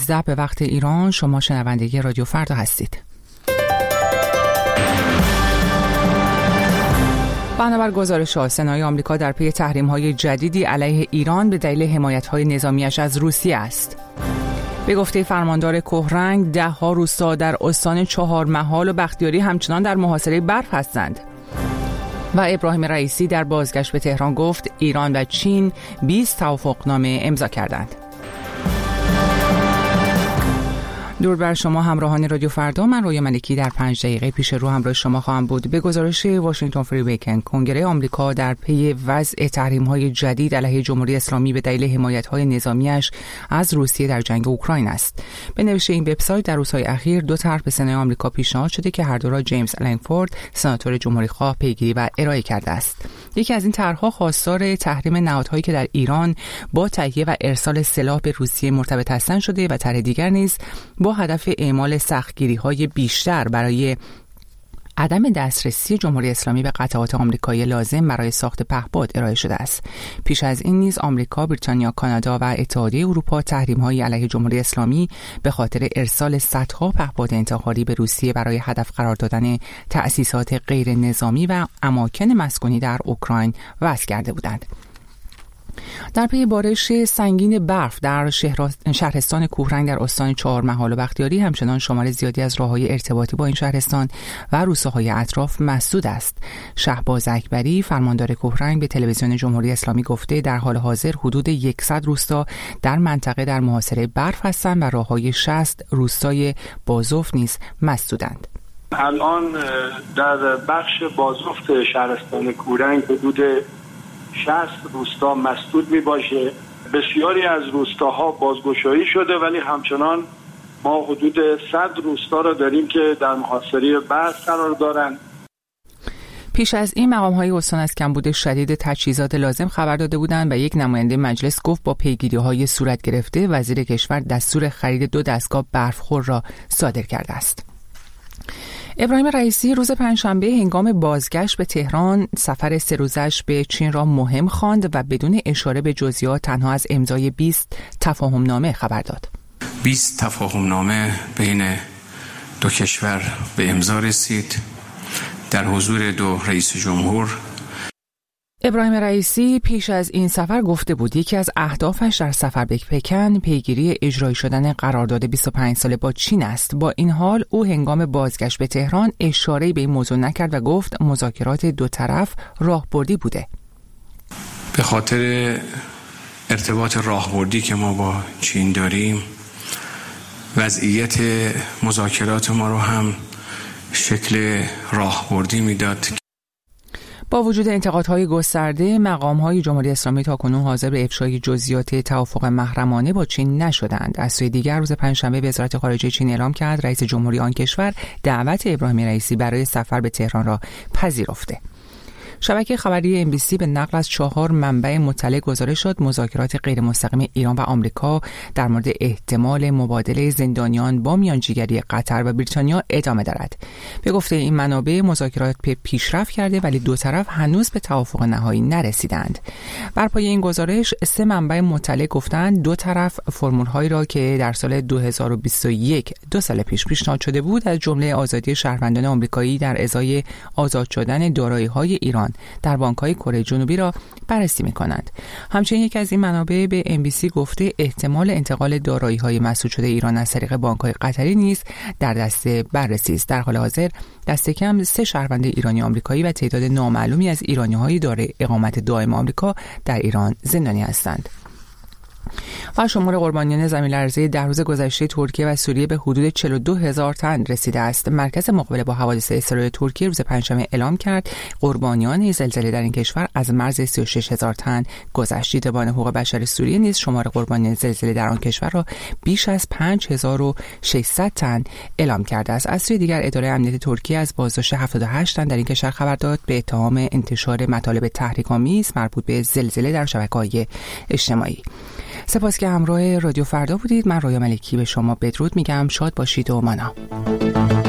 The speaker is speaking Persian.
به وقت ایران. شما شنونده رادیو فردا هستید. بنابر گزارش سنای آمریکا در پی تحریم‌های جدیدی علیه ایران به دلیل حمایت‌های نظامیش از روسیه است. به گفته فرماندار کهرنگ، 10 روستا در استان چهارمحال و بختیاری همچنان در محاصره برف هستند. و ابراهیم رئیسی در بازگشت به تهران گفت ایران و چین 20 توافقنامه امضا کردند. درود بر شما همراهان رادیو فردا. من رویا ملکی در 5 دقیقه پیش رو همراه شما خواهم بود. به گزارش واشنگتن فری ویکند، کنگره آمریکا در پی وضع تحریم‌های جدید علیه جمهوری اسلامی به دلیل حمایت‌های نظامیش از روسیه در جنگ اوکراین است. به نوشته این وبسایت، در روزهای اخیر دو طرح به سنای آمریکا پیشنهاد شده که هر دو را جیمز لنگفورد، سناتور جمهوری‌خواه، پیگیری و ارائه کرده است. یکی از این طرح‌ها خواستار تحریم نهادهایی که در ایران با تهیه و ارسال سلاح به روسیه مرتبط هستند شده و طرح دیگر نیز با هدف اعمال سختگیری‌های بیشتر برای عدم دسترسی جمهوری اسلامی به قطعات آمریکایی لازم برای ساخت پهپاد ارائه شده است. پیش از این نیز آمریکا، بریتانیا، کانادا و اتحادیه اروپا تحریم‌های علیه جمهوری اسلامی به خاطر ارسال صدها پهپاد انتحاری به روسیه برای هدف قرار دادن تأسیسات غیر نظامی و اماکن مسکونی در اوکراین وضع کرده بودند. در پی بارش سنگین برف در شهرستان کوهرنگ در استان چهارمحال و بختیاری همچنان شمار زیادی از راه‌های ارتباطی با این شهرستان و روستاهای اطراف مسدود است. شهباز اکبری، فرماندار کوهرنگ، به تلویزیون جمهوری اسلامی گفته در حال حاضر حدود 100 روستا در منطقه در محاصره برف هستند و راه‌های 60 روستای بازوف نیز مسدودند. الان در بخش بازوفت شهرستان کوهرنگ حدود 60 روستا مسدود می باشه. بسیاری از روستاها بازگشایی شده، ولی همچنان ما حدود 100 روستا را داریم که در محاصره برف قرار دارند. پیش از این مقام‌های استان از کمبود شدید تجهیزات لازم خبر داده بودند و یک نماینده مجلس گفت با پیگیری‌های صورت گرفته وزیر کشور دستور خرید 2 دستگاه برفخور را صادر کرده است. ابراهیم رئیسی روز پنجشنبه هنگام بازگشت به تهران سفر 3 روزش به چین را مهم خواند و بدون اشاره به جزئیات تنها از امضای 20 تفاهم‌نامه خبر داد. 20 تفاهم‌نامه بین دو کشور به امضا رسید در حضور 2 رئیس جمهور. ابراهیم رئیسی پیش از این سفر گفته بود یکی از اهدافش در سفر به پکن پیگیری اجرایی شدن قرارداد 25 ساله با چین است. با این حال او هنگام بازگشت به تهران اشاره‌ای به این موضوع نکرد و گفت مذاکرات دو طرف راهبردی بوده. به خاطر ارتباط راهبردی که ما با چین داریم، وضعیت مذاکرات ما رو هم شکل راهبردی میداد. با وجود انتقادهای گسترده، مقام‌های جمهوری اسلامی تاکنون حاضر به افشای جزئیات توافق محرمانه با چین نشدند. از سوی دیگر روز پنجشنبه وزارت خارجه چین اعلام کرد رئیس جمهوری آن کشور دعوت ابراهیم رئیسی برای سفر به تهران را پذیرفته. شبکه خبری MBC به نقل از 4 منبع مطلع گزارش داد مذاکرات غیر مستقیم ایران و آمریکا در مورد احتمال مبادله زندانیان با میانجیگری قطر و بریتانیا ادامه دارد. به گفته این منابع مذاکرات پیشرفت کرده ولی دو طرف هنوز به توافق نهایی نرسیدند. بر پایه این گزارش 3 منبع مطلع گفتند دو طرف فرمول‌هایی را که در سال 2021 2 سال پیش پیشنهاد شده بود از جمله آزادی شهروندان آمریکایی در ازای آزاد شدن دارایی‌های ایران در بانک‌های کره جنوبی را بررسی می‌کنند. همچنین یک از این منابع به MBC گفته احتمال انتقال دارایی‌های مسدود شده ایران از طریق بانک‌های قطری نیز در دست بررسی است. در حال حاضر دست کم 3 شهروند ایرانی آمریکایی و تعداد نامعلومی از ایرانی‌های دارای اقامت دائم آمریکا در ایران زندانی هستند. و شمار قربانیان زمین‌لرزه در روز گذشته ترکیه و سوریه به حدود 42,000 تن رسیده است. مرکز مقابله با حوادث اسرائیل ترکیه روز پنجشنبه اعلام کرد قربانیان زلزله در این کشور از مرز 36,000 تن گذشت. دیدبان حقوق بشر سوریه نیز شمار قربانیان زلزله در آن کشور را بیش از 5600 تن اعلام کرده است. از سوی دیگر اداره امنیت ترکیه از بازداشت 78 تن در این کشور خبر داد به اتهام انتشار مطالب تحریک‌آمیز مربوط به زلزله در شبکه‌های اجتماعی. سپاس که همراه رادیو فردا بودید. من رویا ملکی به شما بدرود میگم. شاد باشید و مانا.